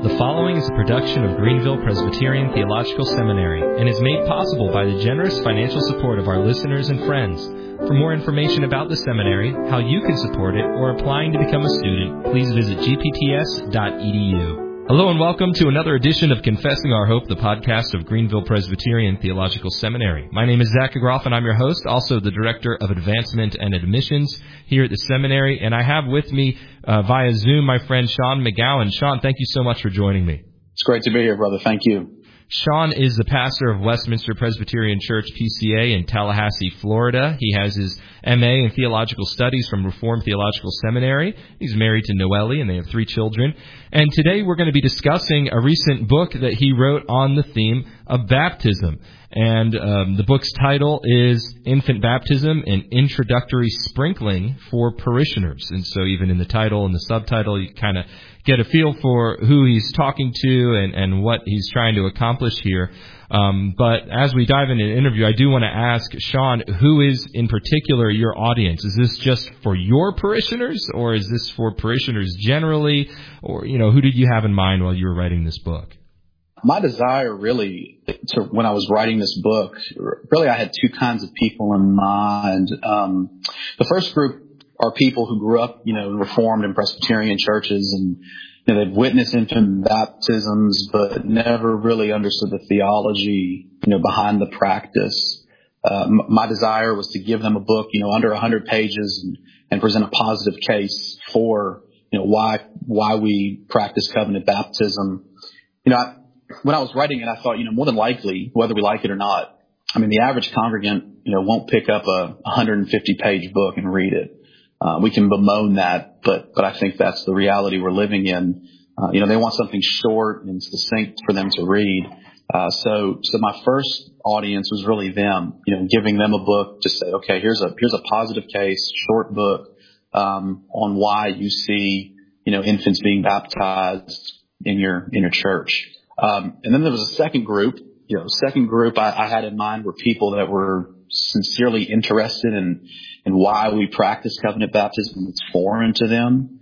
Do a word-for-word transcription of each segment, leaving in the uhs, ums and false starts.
The following is a production of Greenville Presbyterian Theological Seminary and is made possible by the generous financial support of our listeners and friends. For more information about the seminary, how you can support it, or applying to become a student, please visit g p t s dot e d u. Hello and welcome to another edition of Confessing Our Hope, the podcast of Greenville Presbyterian Theological Seminary. My name is Zach Agroff, and I'm your host, also the Director of Advancement and Admissions here at the seminary. And I have with me uh, via Zoom my friend Sean McGowan. Sean, thank you so much for joining me. It's great to be here, brother. Thank you. Sean is the pastor of Westminster Presbyterian Church, P C A, in Tallahassee, Florida. He has his M A in Theological Studies from Reformed Theological Seminary. He's married to Noelle, and they have three children. And today we're going to be discussing a recent book that he wrote on the theme of baptism. And um, the book's title is Infant Baptism, an Introductory Sprinkling for Parishioners. And so even in the title and the subtitle, you kind of get a feel for who he's talking to and, and what he's trying to accomplish here. Um, but as we dive into the interview, I do want to ask, Sean, who is in particular your audience? Is this just for your parishioners, or is this for parishioners generally? Or, you know, who did you have in mind while you were writing this book? My desire really, to, when I was writing this book, really I had two kinds of people in mind. Um, the first group are people who grew up, you know, in Reformed and Presbyterian churches, and you know, they've witnessed infant baptisms, but never really understood the theology, you know, behind the practice. Uh, m- my desire was to give them a book, you know, under a hundred pages, and, and present a positive case for, you know, why why we practice covenant baptism. You know, I, when I was writing it, I thought, you know, more than likely, whether we like it or not, I mean, the average congregant, you know, won't pick up a one hundred fifty page book and read it. Uh, we can bemoan that, but but I think that's the reality we're living in. Uh, you know, they want something short and succinct for them to read. Uh, so so my first audience was really them, you know, giving them a book to say, okay, here's a here's a positive case, short book um, on why you see, you know, infants being baptized in your in your church. Um, and then there was a second group, you know, second group I, I had in mind were people that were sincerely interested in, in why we practice covenant baptism. It's foreign to them.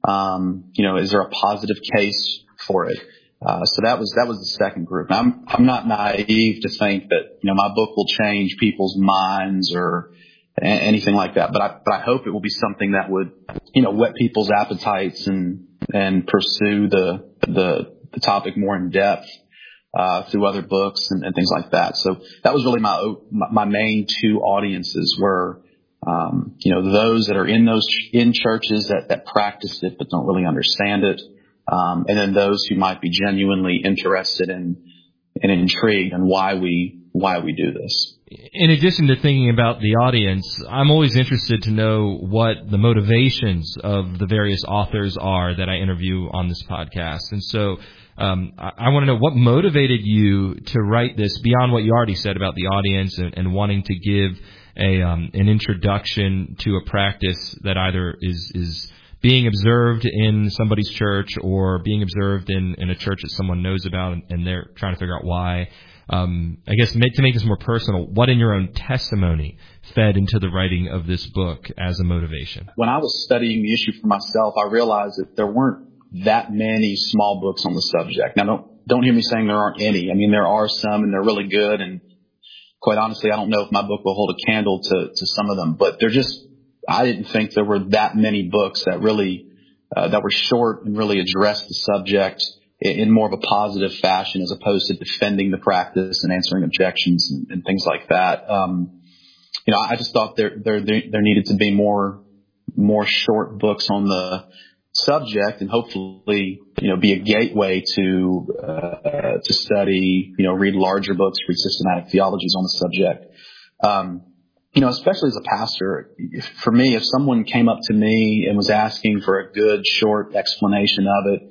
Um, you know, is there a positive case for it? Uh, so that was, that was the second group. I'm, I'm not naive to think that, you know, my book will change people's minds or a- anything like that, but I, but I hope it will be something that would, you know, whet people's appetites and, and pursue the, the, the topic more in depth, uh, through other books and, and things like that. So that was really my, my main two audiences were, um, you know, those that are in those, in churches that, that practice it, but don't really understand it. Um, and then those who might be genuinely interested in, and intrigued on why we, why we do this. In addition to thinking about the audience, I'm always interested to know what the motivations of the various authors are that I interview on this podcast. And so um, I, I want to know what motivated you to write this beyond what you already said about the audience and, and wanting to give a um, an introduction to a practice that either is is being observed in somebody's church or being observed in, in a church that someone knows about, and, and they're trying to figure out why. Um, I guess to make this more personal, what in your own testimony fed into the writing of this book as a motivation? When I was studying the issue for myself, I realized that there weren't that many small books on the subject. Now, don't don't hear me saying there aren't any. I mean, there are some, and they're really good. And quite honestly, I don't know if my book will hold a candle to, to some of them. But they're just, I didn't think there were that many books that really uh, that were short and really addressed the subject in more of a positive fashion, as opposed to defending the practice and answering objections and, and things like that. Um, you know, I just thought there, there, there needed to be more, more short books on the subject, and hopefully, you know, be a gateway to, uh, to study, you know, read larger books, read systematic theologies on the subject. Um, you know, especially as a pastor, if, for me, if someone came up to me and was asking for a good short explanation of it,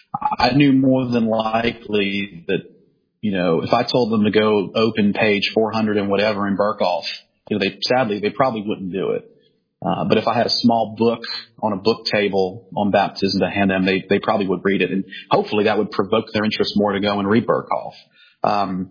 I knew more than likely that, you know, if I told them to go open page four hundred and whatever in Berkhoff, you know, they, sadly, they probably wouldn't do it. Uh, but if I had a small book on a book table on baptism to hand them, they, they probably would read it. And hopefully that would provoke their interest more to go and read Berkhoff. Um,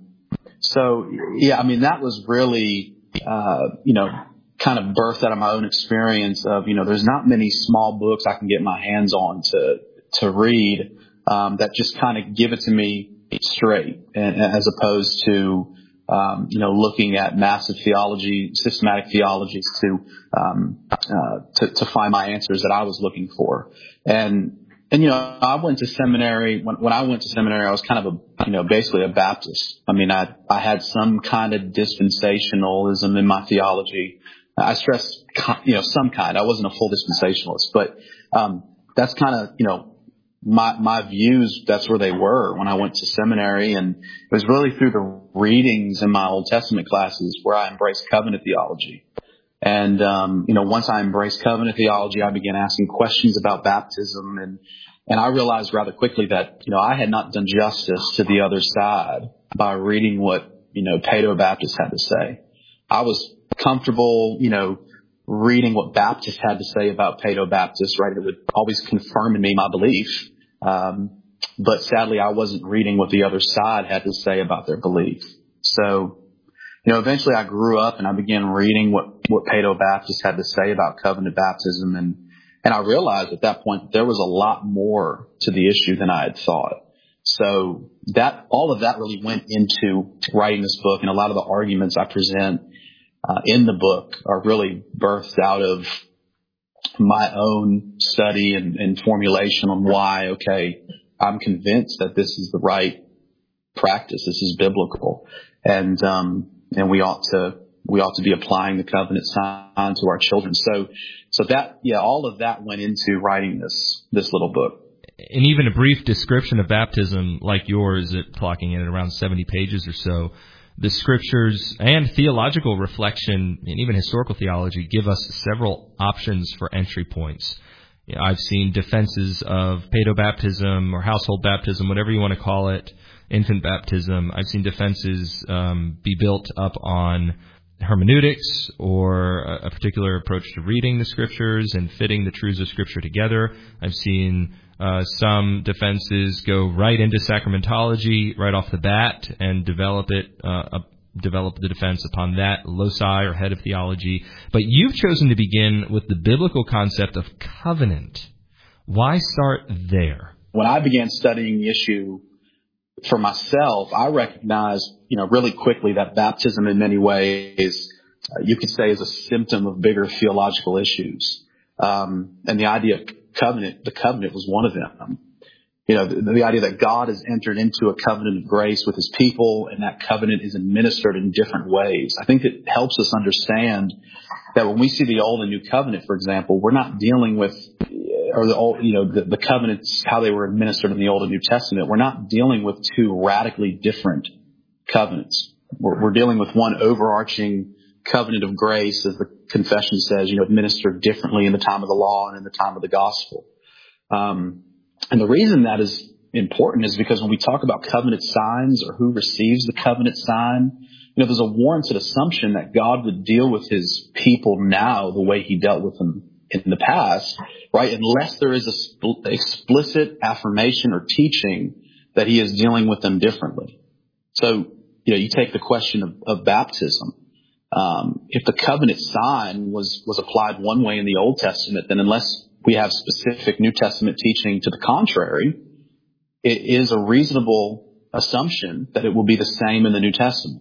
so yeah, I mean, that was really, uh, you know, kind of birthed out of my own experience of, you know, there's not many small books I can get my hands on to, to read. um, that just kind of give it to me straight, and, as opposed to um, you know looking at massive theology, systematic theologies to um, uh, to, to find my answers that I was looking for. And and you know I went to seminary. When, when I went to seminary, I was kind of a you know basically a Baptist. I mean, I I had some kind of dispensationalism in my theology. I stress you know some kind. I wasn't a full dispensationalist, but um, that's kind of you know. My, my views, that's where they were when I went to seminary. And it was really through the readings in my Old Testament classes where I embraced covenant theology. And, um, you know, once I embraced covenant theology, I began asking questions about baptism. And, and I realized rather quickly that, you know, I had not done justice to the other side by reading what, you know, Paedo-Baptists had to say. I was comfortable, you know, reading what Baptists had to say about Paedo-Baptists, right? It would always confirm in me my belief. Um, but sadly, I wasn't reading what the other side had to say about their belief. So, you know, eventually I grew up and I began reading what, what Paedo-Baptists had to say about covenant baptism. And, and I realized at that point that there was a lot more to the issue than I had thought. So that, all of that really went into writing this book, and a lot of the arguments I present uh, in the book are really birthed out of my own study and, and formulation on why, okay, I'm convinced that this is the right practice. This is biblical. And, um, and we ought to, we ought to be applying the covenant sign to our children. So, so that, yeah, all of that went into writing this, this little book. And even a brief description of baptism like yours, at clocking in at around seventy pages or so, the scriptures and theological reflection and even historical theology give us several options for entry points. You know, I've seen defenses of paedo-baptism or household baptism, whatever you want to call it, infant baptism. I've seen defenses um, be built up on hermeneutics or a, a particular approach to reading the scriptures and fitting the truths of Scripture together. I've seen Uh, some defenses go right into sacramentology right off the bat and develop it, uh, uh, develop the defense upon that loci or head of theology. But you've chosen to begin with the biblical concept of covenant. Why start there? When I began studying the issue for myself, I recognized, you know, really quickly that baptism in many ways, uh, you could say, is a symptom of bigger theological issues. Um, and the idea of covenant, the covenant was one of them. You know, the, the idea that God has entered into a covenant of grace with his people, and that covenant is administered in different ways. I think it helps us understand that when we see the Old and New Covenant, for example, we're not dealing with, or the old, you know, the, the covenants, how they were administered in the Old and New Testament. We're not dealing with two radically different covenants. We're, we're dealing with one overarching covenant of grace, as the confession says, you know, administered differently in the time of the law and in the time of the gospel. Um, and the reason that is important is because when we talk about covenant signs or who receives the covenant sign, you know, there's a warranted assumption that God would deal with his people now the way he dealt with them in the past, right? Unless there is a sp- explicit affirmation or teaching that he is dealing with them differently. So, you know, you take the question of, of baptism. Um, if the covenant sign was, was applied one way in the Old Testament, then unless we have specific New Testament teaching to the contrary, it is a reasonable assumption that it will be the same in the New Testament.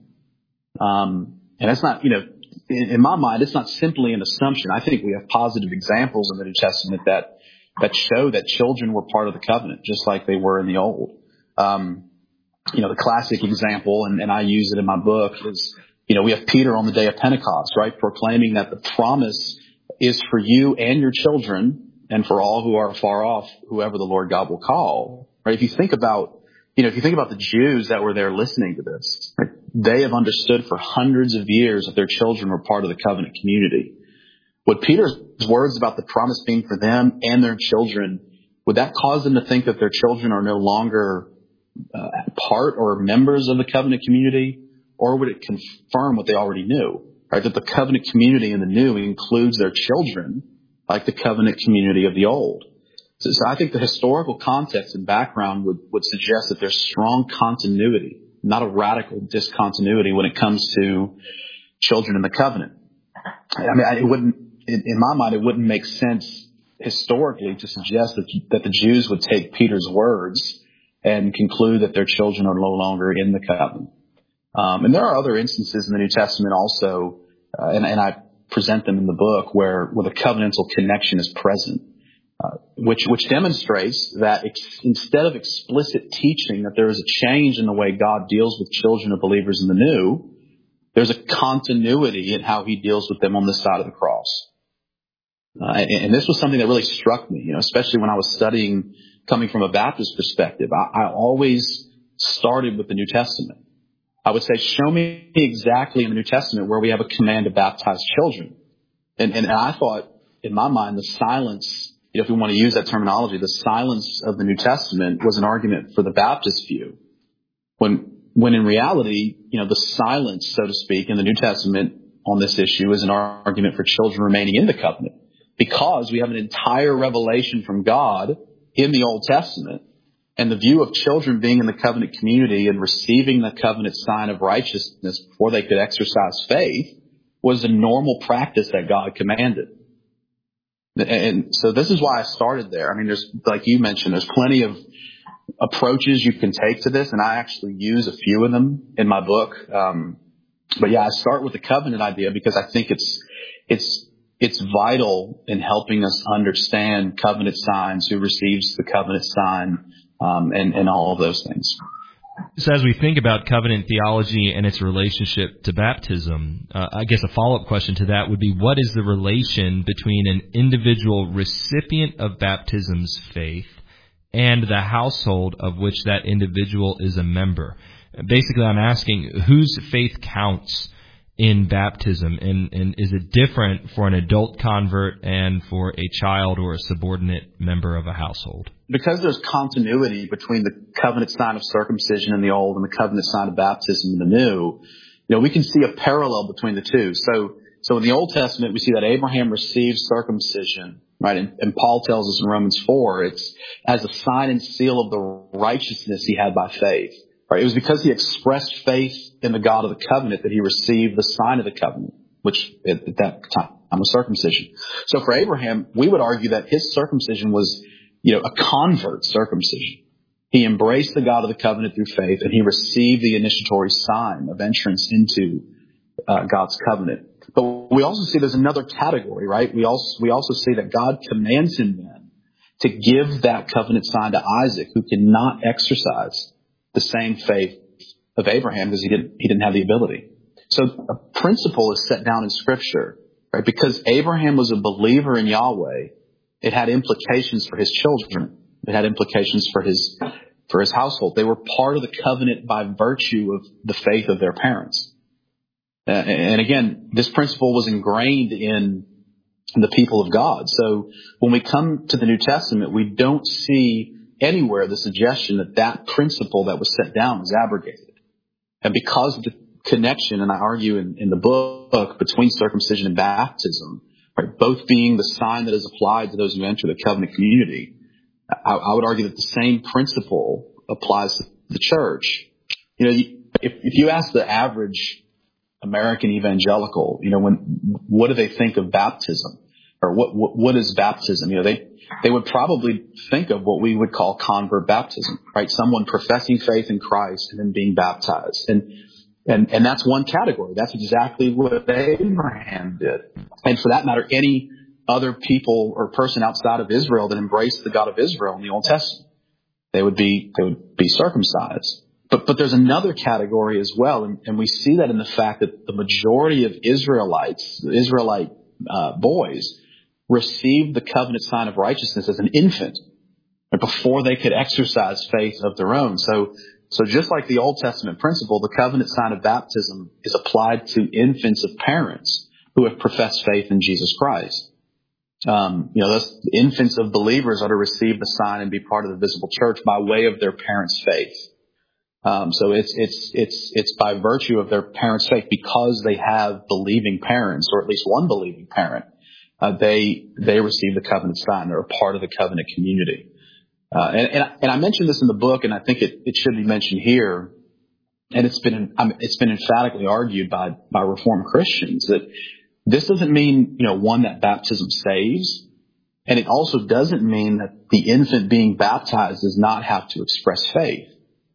Um, and that's not, you know, in, in my mind, it's not simply an assumption. I think we have positive examples in the New Testament that, that show that children were part of the covenant, just like they were in the Old. Um, you know, the classic example, and, and I use it in my book, is, you know, we have Peter on the day of Pentecost, right, proclaiming that the promise is for you and your children and for all who are far off, whoever the Lord God will call, right? If you think about, you know, if you think about the Jews that were there listening to this, right, they have understood for hundreds of years that their children were part of the covenant community. Would Peter's words about the promise being for them and their children, would that cause them to think that their children are no longer uh, part or members of the covenant community? Or would it confirm what they already knew, right? That the covenant community in the new includes their children, like the covenant community of the old. So, so I think the historical context and background would, would suggest that there's strong continuity, not a radical discontinuity when it comes to children in the covenant. I mean, it wouldn't, in, in my mind, it wouldn't make sense historically to suggest that, that the Jews would take Peter's words and conclude that their children are no longer in the covenant. Um, and there are other instances in the New Testament also, uh, and, and I present them in the book, where, where the covenantal connection is present, uh, which which demonstrates that ex- instead of explicit teaching that there is a change in the way God deals with children of believers in the new, there's a continuity in how he deals with them on this side of the cross. Uh, and, and this was something that really struck me, you know, especially when I was studying coming from a Baptist perspective. I, I always started with the New Testament. I would say, show me exactly in the New Testament where we have a command to baptize children. And, and I thought, in my mind, the silence, you know, if we want to use that terminology, the silence of the New Testament was an argument for the Baptist view. When, when in reality, you know, the silence, so to speak, in the New Testament on this issue is an argument for children remaining in the covenant. Because we have an entire revelation from God in the Old Testament, and the view of children being in the covenant community and receiving the covenant sign of righteousness before they could exercise faith was a normal practice that God commanded. And so this is why I started there. I mean, there's, like you mentioned, there's plenty of approaches you can take to this, and I actually use a few of them in my book. Um, but yeah, I start with the covenant idea because I think it's, it's, It's vital in helping us understand covenant signs, who receives the covenant sign, um, and, and all of those things. So as we think about covenant theology and its relationship to baptism, uh, I guess a follow-up question to that would be, what is the relation between an individual recipient of baptism's faith and the household of which that individual is a member? Basically, I'm asking whose faith counts in baptism, and, and is it different for an adult convert and for a child or a subordinate member of a household? Because there's continuity between the covenant sign of circumcision in the old and the covenant sign of baptism in the new, you know, we can see a parallel between the two. So, so in the Old Testament, we see that Abraham received circumcision, right? And, and Paul tells us in Romans four, it's as a sign and seal of the righteousness he had by faith. Right? It was because he expressed faith in the God of the covenant that he received the sign of the covenant, which at, at that time was circumcision. So for Abraham, we would argue that his circumcision was, you know, a convert circumcision. He embraced the God of the covenant through faith, and he received the initiatory sign of entrance into uh, God's covenant. But we also see there's another category, right? We also we also see that God commands him then to give that covenant sign to Isaac, who cannot exercise the same faith of Abraham because he didn't, he didn't have the ability. So a principle is set down in Scripture, right? Because Abraham was a believer in Yahweh, it had implications for his children. It had implications for his, for his household. They were part of the covenant by virtue of the faith of their parents. Uh, and again, this principle was ingrained in the people of God. So when we come to the New Testament, we don't see anywhere the suggestion that that principle that was set down was abrogated. And because of the connection, and I argue in, in the book, between circumcision and baptism, right, both being the sign that is applied to those who enter the covenant community, I, I would argue that the same principle applies to the church. You know, if, if you ask the average American evangelical, you know, when, what do they think of baptism? Or what, what, what is baptism? You know, they, they would probably think of what we would call convert baptism, right? Someone professing faith in Christ and then being baptized. And, and, and that's one category. That's exactly what Abraham did. And for that matter, any other people or person outside of Israel that embraced the God of Israel in the Old Testament, they would be, they would be circumcised. But, but there's another category as well. And, and we see that in the fact that the majority of Israelites, the Israelite uh, boys, received the covenant sign of righteousness as an infant before they could exercise faith of their own. So, so just like the Old Testament principle, the covenant sign of baptism is applied to infants of parents who have professed faith in Jesus Christ. Um, you know, those infants of believers are to receive the sign and be part of the visible church by way of their parents' faith. Um, so it's, it's, it's, it's by virtue of their parents' faith, because they have believing parents, or at least one believing parent. Uh, they, they receive the covenant sign. They're a part of the covenant community. Uh, and, and, and I mentioned this in the book, and I think it, it should be mentioned here. And it's been, I mean, it's been emphatically argued by, by Reformed Christians that this doesn't mean, you know, one, that baptism saves, And it also doesn't mean that the infant being baptized does not have to express faith.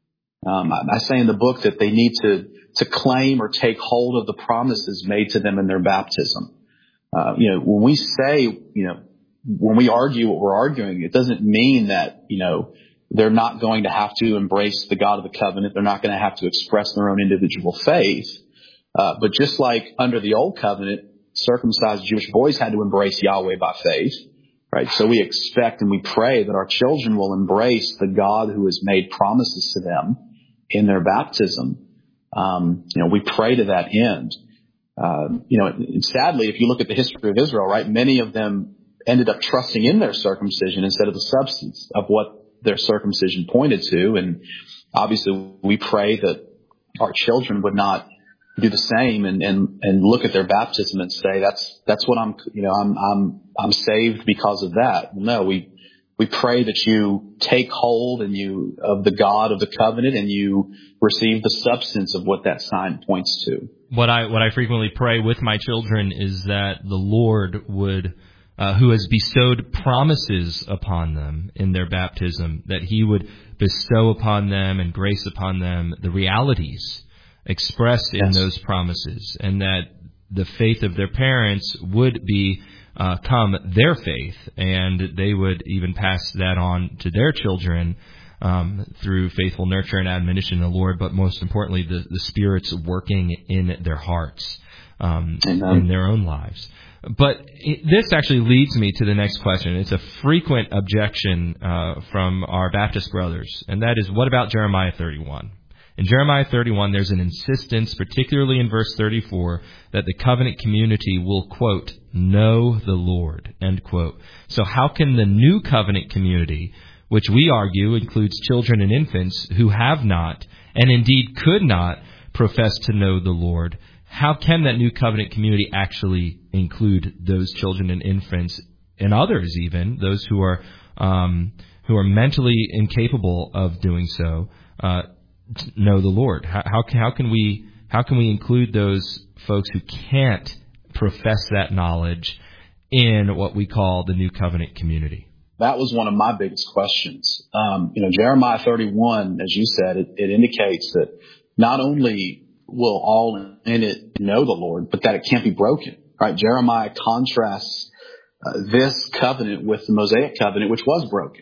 Um, I, I say in the book that they need to, to claim or take hold of the promises made to them in their baptism. Uh, you know, when we say, you know, when we argue what we're arguing, it doesn't mean that, you know, they're not going to have to embrace the God of the covenant. They're not going to have to express their own individual faith. Uh, but just like under the old covenant, circumcised Jewish boys had to embrace Yahweh by faith, right? So we expect and we pray that our children will embrace the God who has made promises to them in their baptism. Um, you know, we pray to that end. Uh, you know, and sadly, if you look at the history of Israel, right, many of them ended up trusting in their circumcision instead of the substance of what their circumcision pointed to. And obviously we pray that our children would not do the same and, and, and look at their baptism and say, that's, that's what I'm, you know, I'm, I'm, I'm saved because of that. No, we, we pray that you take hold and you, of the God of the covenant, and you receive the substance of what that sign points to. What I, what I frequently pray with my children is that the Lord would, uh, who has bestowed promises upon them in their baptism, that he would bestow upon them and grace upon them the realities expressed in yes. those promises, and that the faith of their parents would be uh, come their faith, and they would even pass that on to their children um, through faithful nurture and admonition of the Lord, but most importantly, the, the Spirit's working in their hearts, um, in their own lives. But it, this actually leads me to the next question. It's a frequent objection uh, from our Baptist brothers, and that is, what about Jeremiah thirty-one? In Jeremiah thirty-one, there's an insistence, particularly in verse thirty-four, that the covenant community will, quote, know the Lord, end quote. So how can the new covenant community, which we argue includes children and infants who have not, and indeed could not, profess to know the Lord, how can that new covenant community actually include those children and infants, and others even, those who are um, who are mentally incapable of doing so, uh, know the Lord? How, how how can we how can we include those folks who can't profess that knowledge in what we call the new covenant community? That was one of my biggest questions. Um, you know, Jeremiah thirty-one, as you said, it, it indicates that not only will all in it know the Lord, but that it can't be broken. Right? Jeremiah contrasts uh, this covenant with the Mosaic covenant, which was broken.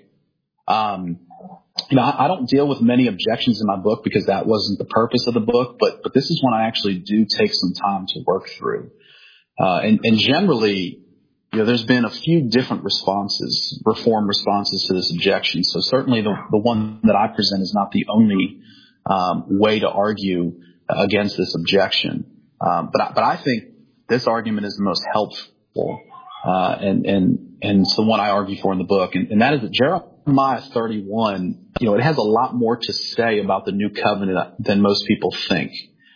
Um, You know, I don't deal with many objections in my book because that wasn't the purpose of the book, but but this is one I actually do take some time to work through. Uh, and, and generally, you know, there's been a few different responses, reform responses to this objection. So certainly the, the one that I present is not the only um, way to argue against this objection. Um, but I, but I think this argument is the most helpful, uh, and and and it's the one I argue for in the book, and, and that is that Jeremiah thirty-one, you know, it has a lot more to say about the new covenant than most people think.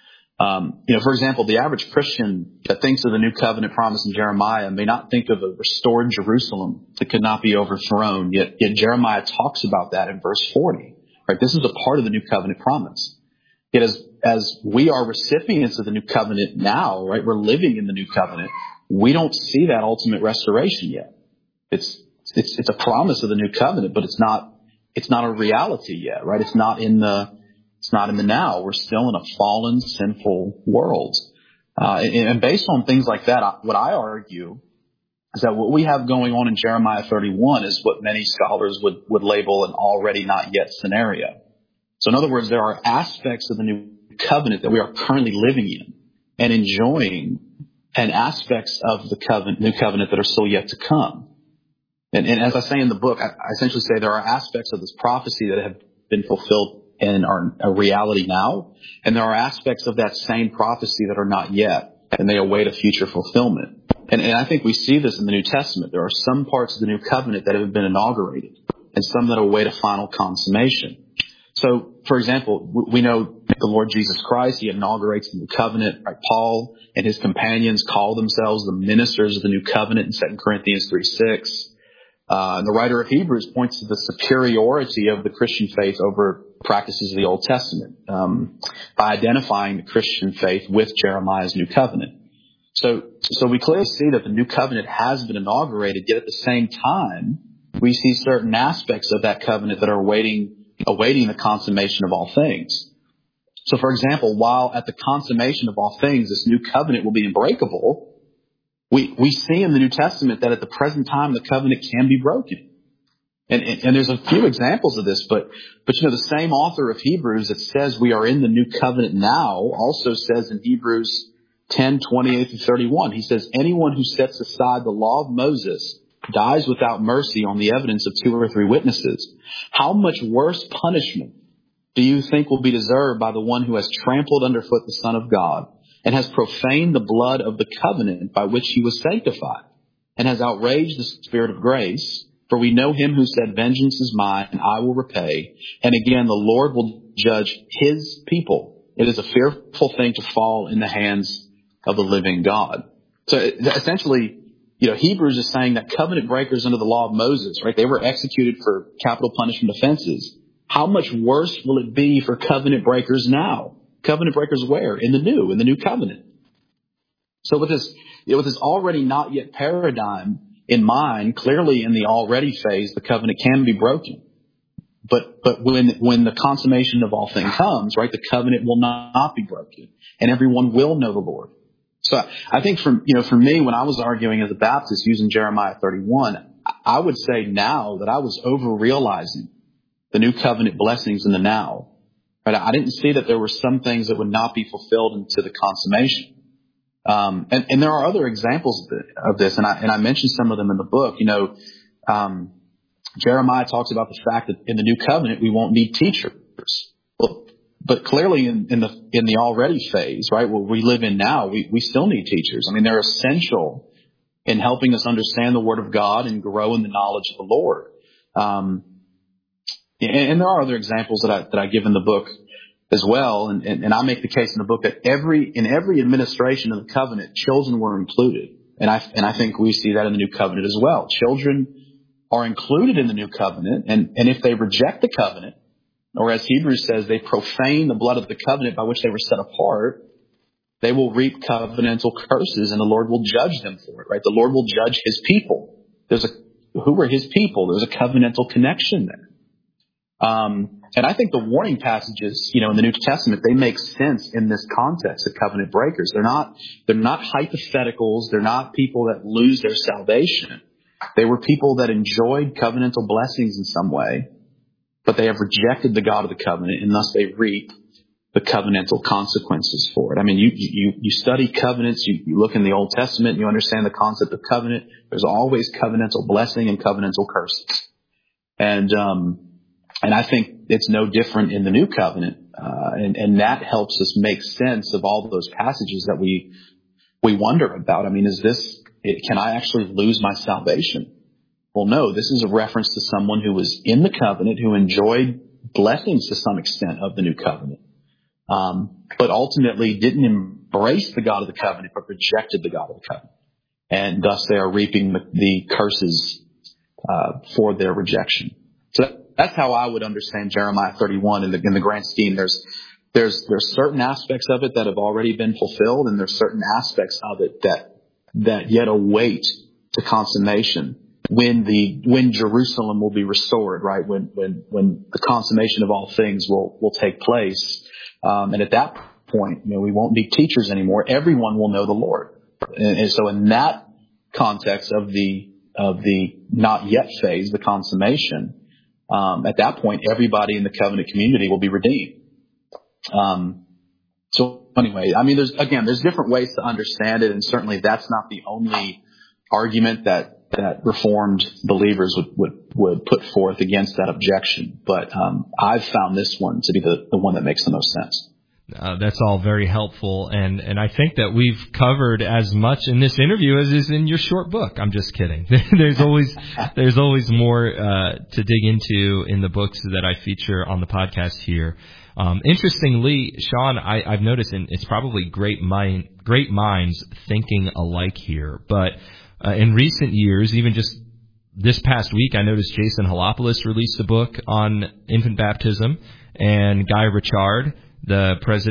Um, you know, for example, the average Christian that thinks of the new covenant promise in Jeremiah may not think of a restored Jerusalem that could not be overthrown. Yet, yet Jeremiah talks about that in verse forty. Right? This is a part of the new covenant promise. Yet as, as we are recipients of the new covenant now, right, we're living in the new covenant, we don't see that ultimate restoration yet. It's, it's, it's a promise of the new covenant, but it's not, it's not a reality yet, right? It's not in the, it's not in the now. We're still in a fallen, sinful world. Uh, and, and based on things like that, what I argue is that what we have going on in Jeremiah thirty-one is what many scholars would, would label an already not yet scenario. So in other words, there are aspects of the new covenant that we are currently living in and enjoying, and aspects of the covenant, new covenant that are still yet to come. And, and as I say in the book, I, I essentially say there are aspects of this prophecy that have been fulfilled and are a reality now, and there are aspects of that same prophecy that are not yet, and they await a future fulfillment. And, and I think we see this in the New Testament. There are some parts of the new covenant that have been inaugurated, and some that await a final consummation. So, for example, we know the Lord Jesus Christ, he inaugurates the new covenant. Right? Paul and his companions call themselves the ministers of the new covenant in Second Corinthians three six. Uh, and the writer of Hebrews points to the superiority of the Christian faith over practices of the Old Testament um, by identifying the Christian faith with Jeremiah's new covenant. So, so we clearly see that the new covenant has been inaugurated, yet at the same time, we see certain aspects of that covenant that are awaiting, awaiting the consummation of all things. So, for example, while at the consummation of all things, this new covenant will be unbreakable, we, we see in the New Testament that at the present time, the covenant can be broken. And, and, and there's a few examples of this, but, but you know, the same author of Hebrews that says we are in the new covenant now also says in Hebrews ten, twenty-eight through thirty-one, he says, anyone who sets aside the law of Moses dies without mercy on the evidence of two or three witnesses. How much worse punishment do you think will be deserved by the one who has trampled underfoot the Son of God and has profaned the blood of the covenant by which he was sanctified and has outraged the Spirit of grace? For we know him who said, vengeance is mine, I will repay. And again, the Lord will judge his people. It is a fearful thing to fall in the hands of the living God. So essentially, you know, Hebrews is saying that covenant breakers under the law of Moses, right? They were executed for capital punishment offenses. How much worse will it be for covenant breakers now? Covenant breakers where? In the new, in the new covenant. So with this, you know, with this already not yet paradigm in mind, clearly in the already phase, the covenant can be broken. But, but when, when the consummation of all things comes, right, the covenant will not be broken and everyone will know the Lord. So I think from, you know, for me, when I was arguing as a Baptist using Jeremiah thirty-one, I would say now that I was over realizing the new covenant blessings in the now. Right? I didn't see that there were some things that would not be fulfilled into the consummation. Um, and, and there are other examples of this, and I, and I mentioned some of them in the book. You know, um, Jeremiah talks about the fact that in the new covenant, we won't need teachers. Well, but clearly in, in the, in the already phase, right, what we live in now, we, we still need teachers. I mean, they're essential in helping us understand the Word of God and grow in the knowledge of the Lord. Um, and, and there are other examples that I, that I give in the book as well. And, and, and I make the case in the book that every, in every administration of the covenant, children were included. And I, and I think we see that in the new covenant as well. Children are included in the new covenant. And, and if they reject the covenant, or as Hebrews says, they profane the blood of the covenant by which they were set apart, they will reap covenantal curses and the Lord will judge them for it, right? The Lord will judge his people. There's a, who are his people? There's a covenantal connection there. Um, and I think the warning passages, you know, in the New Testament, they make sense in this context of covenant breakers. They're not, they're not hypotheticals. They're not people that lose their salvation. They were people that enjoyed covenantal blessings in some way, but they have rejected the God of the covenant, and thus they reap the covenantal consequences for it. I mean, you you you study covenants, you, you look in the Old Testament, you understand the concept of covenant. There's always covenantal blessing and covenantal curses, and um, and I think it's no different in the New Covenant, uh, and and that helps us make sense of all of those passages that we we wonder about. I mean, is this? Can I actually lose my salvation? Well, no, this is a reference to someone who was in the covenant, who enjoyed blessings to some extent of the new covenant, um, but ultimately didn't embrace the God of the covenant, but rejected the God of the covenant. And thus they are reaping the, the curses uh, for their rejection. So that, that's how I would understand Jeremiah thirty-one in the, in the grand scheme. There's, there's, there's certain aspects of it that have already been fulfilled, and there's certain aspects of it that, that yet await to consummation. When the, when Jerusalem will be restored, right? When, when, when the consummation of all things will, will take place. Um, and at that point, you know, we won't need teachers anymore. Everyone will know the Lord. And, and so in that context of the, of the not yet phase, the consummation, um, at that point, everybody in the covenant community will be redeemed. Um, so anyway, I mean, there's, again, there's different ways to understand it. And certainly that's not the only argument that, that Reformed believers would, would, would put forth against that objection. But um, I've found this one to be the, the one that makes the most sense. Uh, that's all very helpful, and, and I think that we've covered as much in this interview as is in your short book. I'm just kidding. there's always there's always more uh, to dig into in the books that I feature on the podcast here. Um, interestingly, Sean, I, I've noticed, and it's probably great mind, great minds thinking alike here, but Uh, in recent years, even just this past week, I noticed Jason Halopoulos released a book on infant baptism, and Guy Richard, the president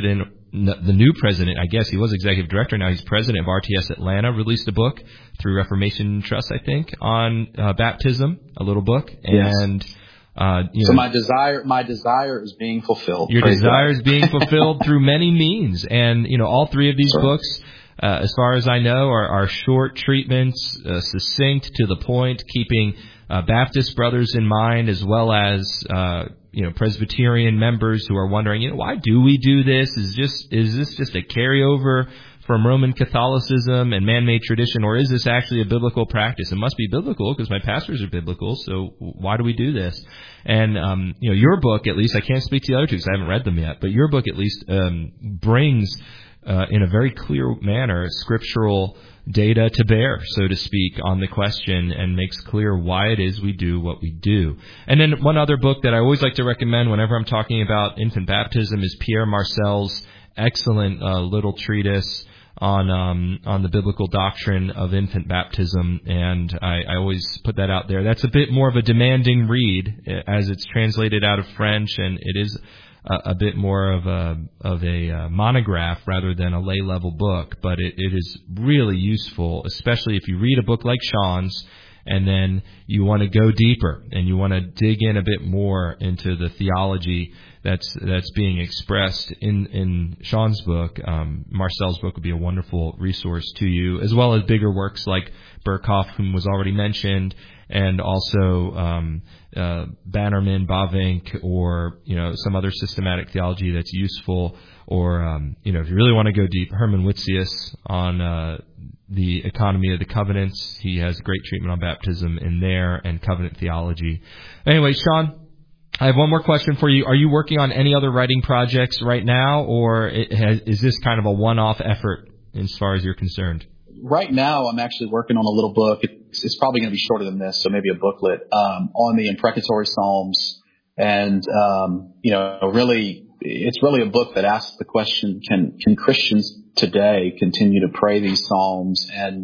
the new president, I guess he was executive director, now he's president of R T S Atlanta, released a book through Reformation Trust, I think, on uh, baptism, a little book. Yes. And uh, you so know, my desire, my desire is being fulfilled. Your Praise desire God. is being fulfilled through many means. And, you know, all three of these Sure. books, uh, as far as I know, are, are short treatments, uh, succinct, to the point, keeping uh, Baptist brothers in mind, as well as, uh, you know, Presbyterian members who are wondering, you know, why do we do this? Is just is this just a carryover from Roman Catholicism and man-made tradition, or is this actually a biblical practice? It must be biblical because my pastors are biblical, so why do we do this? And, um, you know, your book, at least, I can't speak to the other two because I haven't read them yet, but your book, at least, um, brings, uh, in a very clear manner, scriptural data to bear, so to speak, on the question and makes clear why it is we do what we do. And then one other book that I always like to recommend whenever I'm talking about infant baptism is Pierre Marcel's excellent uh, little treatise on um, on the biblical doctrine of infant baptism, and I, I always put that out there. That's a bit more of a demanding read as it's translated out of French, and it is a, a bit more of a of a uh, monograph rather than a lay level book. But it, it is really useful, especially if you read a book like Sean's, and then you want to go deeper and you want to dig in a bit more into the theology that's that's being expressed in, in Sean's book. Um, Marcel's book would be a wonderful resource to you, as well as bigger works like Berkhoff, whom was already mentioned, and also um, uh, Bannerman, Bavinck, or you know some other systematic theology that's useful. Or um, you know if you really want to go deep, Herman Witzius on uh, the economy of the covenants. He has great treatment on baptism in there and covenant theology. Anyway, Sean, I have one more question for you. Are you working on any other writing projects right now, or it has, is this kind of a one-off effort as far as you're concerned? Right now, I'm actually working on a little book. It's, it's probably going to be shorter than this, so maybe a booklet um, on the imprecatory Psalms. And, um, you know, really, it's really a book that asks the question, can can Christians today continue to pray these Psalms? And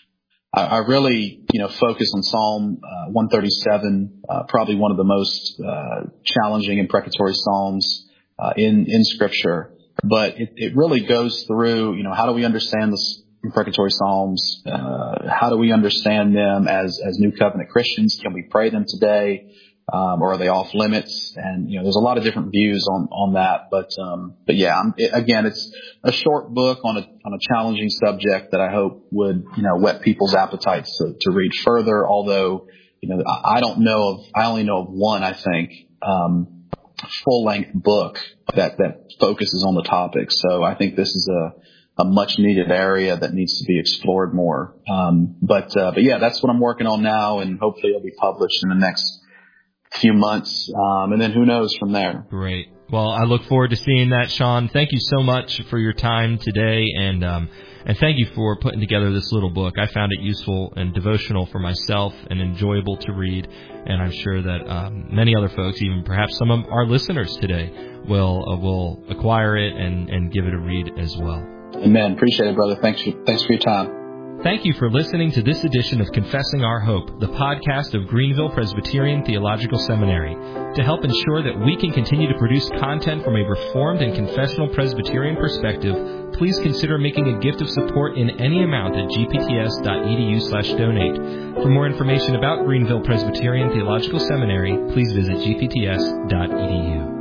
I, I really, you know, focus on Psalm uh, one thirty-seven, uh, probably one of the most uh, challenging imprecatory Psalms uh, in, in Scripture. But it, it really goes through, you know, how do we understand this imprecatory Psalms? Uh, how do we understand them as, as New Covenant Christians? Can we pray them today? Um, or are they off limits? And, you know, there's a lot of different views on, on that. But, um, but yeah, I'm, it, again, it's a short book on a, on a challenging subject that I hope would, you know, whet people's appetites to, to read further. Although, you know, I, I don't know of, I only know of one, I think, um, full length book that, that focuses on the topic. So I think this is a, a much needed area that needs to be explored more. Um, but, uh, but yeah, that's what I'm working on now, and hopefully it'll be published in the next few months, um, and then who knows from there. Great. Well, I look forward to seeing that, Sean. Thank you so much for your time today, and um, and thank you for putting together this little book. I found it useful and devotional for myself and enjoyable to read, and I'm sure that um, many other folks, even perhaps some of our listeners today, will uh, will acquire it and, and give it a read as well. Amen. Appreciate it, brother. Thanks for, thanks for your time. Thank you for listening to this edition of Confessing Our Hope, the podcast of Greenville Presbyterian Theological Seminary. To help ensure that we can continue to produce content from a Reformed and confessional Presbyterian perspective, please consider making a gift of support in any amount at g p t s dot e d u slash donate. For more information about Greenville Presbyterian Theological Seminary, please visit g p t s dot e d u.